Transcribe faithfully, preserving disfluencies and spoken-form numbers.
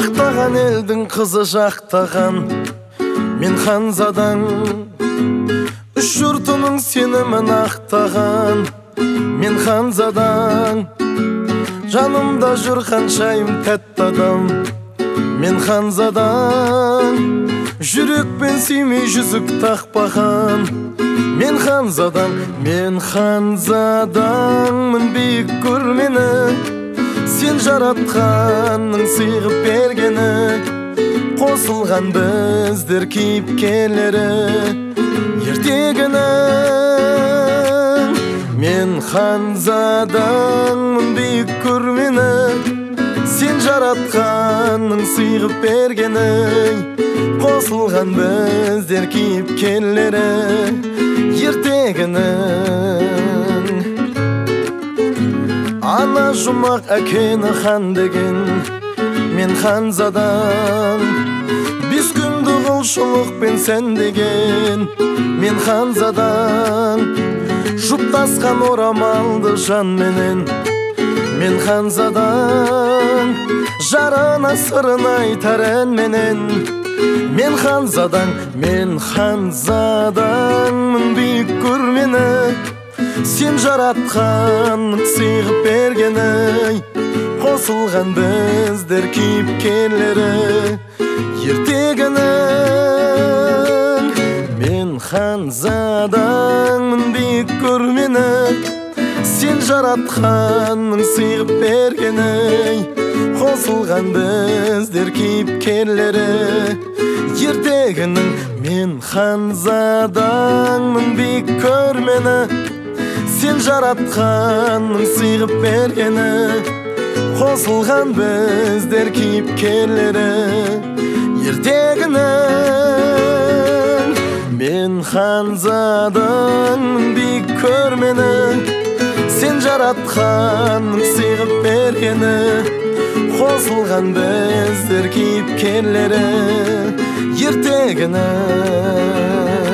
Мақтаған елдің қызы жақтаған мен ханзадаң, үш жұртының сенімін ақтаған мен ханзадаң. Жанымда жүр ханшайым тәтті адам мен ханзадаң. Жүрекпен сүймей жүзік тақпаған мен ханзадаң. Мен ханзадаңмын, биік көрмені сен жаратқанның сыйғып бергені. Қосылған біздер кейіпкерлері ертегінің. Мен ханзадаңмын, биік көрмені сен жаратқанның сыйғып бергені. Қосылған біздер кейіпкерлері ертегінің. Ана жұмақ әкені хан деген мен ханзадаң. Бес күнді құлшылықпен сән деген мен ханзадаң. Жұптасқан орамалды жанменен мен ханзадаң. Жарына сырын айтар әнменен мен ханзадаң. Мен ханзадаңмын, биік көрмені сен жаратқанның сыйғып бергені. Қосылған біздер кейіпкерлері ертегінің. Мен ханзадаңмын, биік көрмені сен жаратқанның сыйғып бергені. Қосылған біздер кейіпкерлері ертегінің. Мен ханзадаңмын, биік көрмені сен жаратқанның сыйғып бергені. Қосылған біздер кейіпкерлері ертегінің. Мен ханзадаңмын, биік көрмені сен жаратқанның сыйғып бергені. Қосылған біздер кейіпкерлері ертегінің.